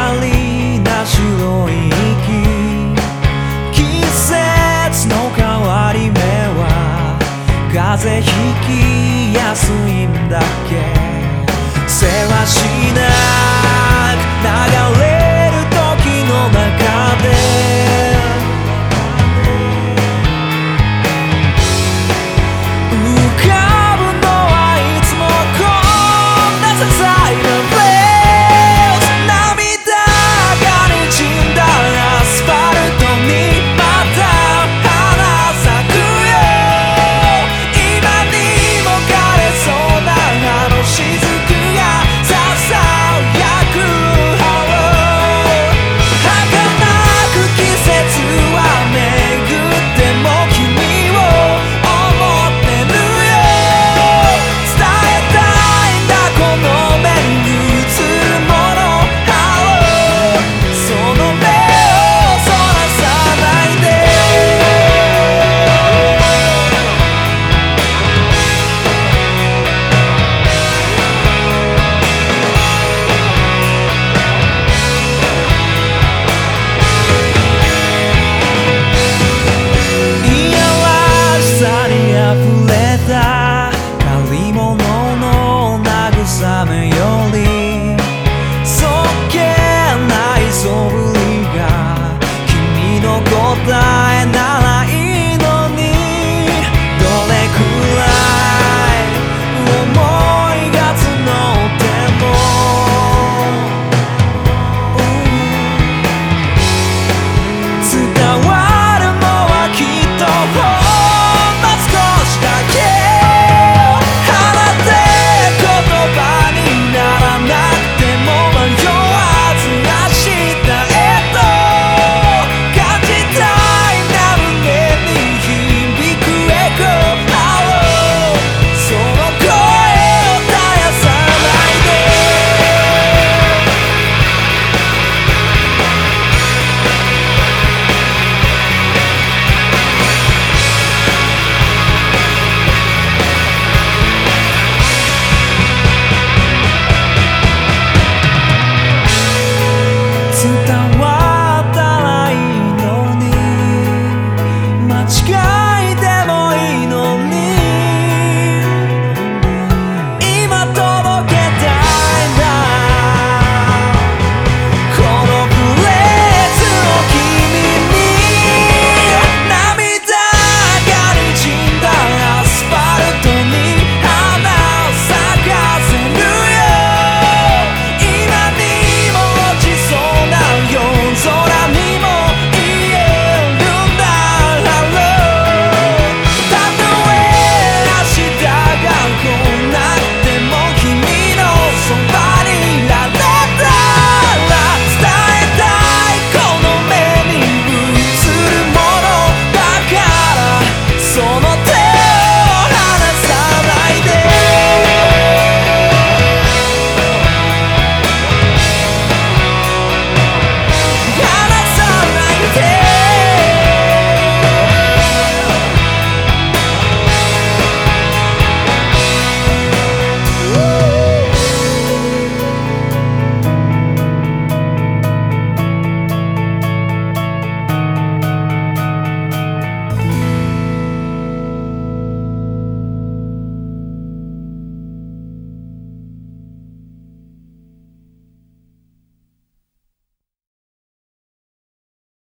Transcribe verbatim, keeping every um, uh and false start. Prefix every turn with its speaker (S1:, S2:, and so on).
S1: りな白い息、季節の変わり目は風邪ひきやすいんだっけ。せわしなく流れる時の中で浮かぶのはいつもこんな些細なフレーズ、涙が滲んだアスファルトにまた花咲くよ。今にも枯れそうなあの雫がささやく葉を、儚く季節は巡っても君を思ってるよ。伝えたいんだこの目に映るもの、その目をそらさないで。いやらしさにあふれた借り物の慰めより、そっけない素振りが君の答えならいいのに、どれくらい思いが募っても伝わるのはきっとほんの少しだけ。花で言葉にならなくても迷わず明日へと感じたいな、胸に響くエコー、その声を絶やさないで。伝